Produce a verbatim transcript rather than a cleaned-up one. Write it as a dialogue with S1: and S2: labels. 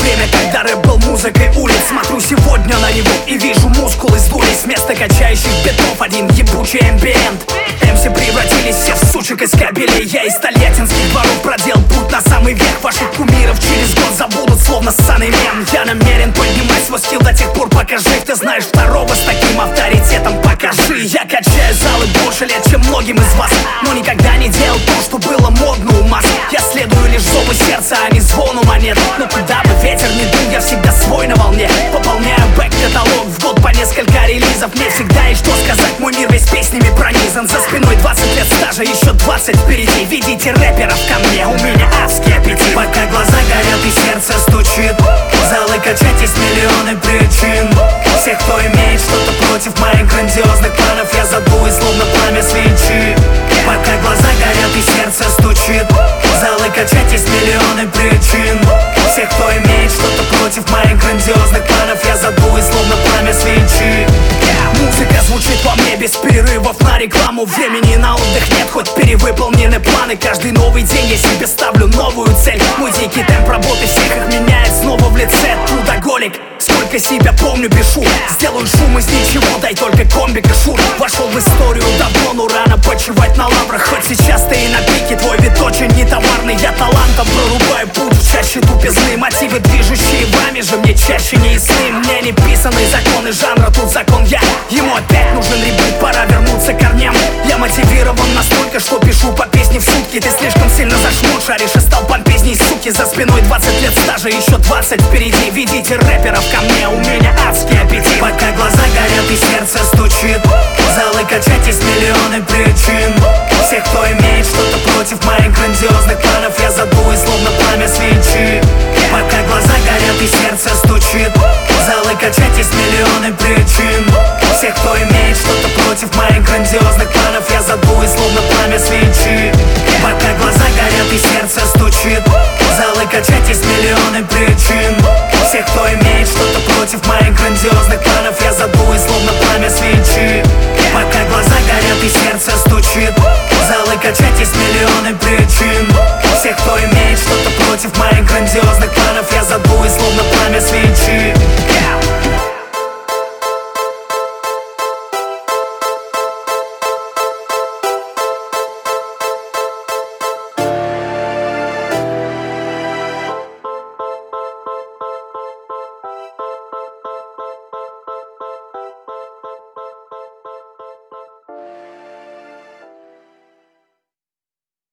S1: время, когда рэп был музыкой улиц. Смотрю сегодня на него и вижу, мускулы сдулись. Вместо качающих битов один ебучий эмбиент. эм си превратились все в сучек из кабелей. Я из тольяттинских дворов проделал путь на самый верх. Ваших кумиров через год забудут, словно ссаный мем. Я намерен поднимать свой скилл до тех пор, пока жив. Ты знаешь второго с таким авторитетом, покажи. Я качаю залы больше лет, чем многим из вас, но никогда не делал то, что было модно у масс. Я следую лишь зову сердца, а не звону монет. Но куда бы ветер не дул, я всегда свой на волне. Пополняю бэк-каталог в год по несколько релизов. Мне всегда есть что сказать, мой мир весь песнями пронизан. За спиной двадцать лет стажа, еще двадцать впереди. Видите рэперов ко мне, у меня адский аппетит. Пока глаза горят и сердце стучит, залы качать есть миллионы причин. Всех, кто имеет что-то против моих грандиозных планов, я задую, словно пламя свечи. Пока глаза горят и сердце стучит, залы качать есть миллионы причин. Всех, кто имеет что-то против моих грандиозных планов, я задую, словно пламя свечи. Музыка звучит во мне без перерывов на рекламу. Времени на отдых нет, хоть перевыполнены планы. Каждый новый день я себе ставлю новую цель. Мой дикий темп работы всех их меняет снова в лице. Трудоголик, сколько себя помню, пишу. Сделаю шум из ничего, дай только комбик и шур. Вошел в историю давно, но рано почивать на лаврах. Хоть сейчас ты и на пике, твой вид очень нетоварный. Я талантом прорубаю путь в чаще тупизны. Мотивы, движущие вами же, мне чаще не ясны. Мне не писаны законы жанра, тут закон я. Ему опять нужен ребут, пора вернуться к корням. Я мотивирован настолько, что пишу по песне в сутки. Ты слишком сильно зашмут, шаришь и стал помпезней, суки. За спиной двадцать лет стажа, еще двадцать впереди. Видите рэперов ко мне, у меня адский аппетит. Пока глаза горят и сердце стучит, залы качать есть миллионы причин. Всех, кто имеет что-то против моих грандиозных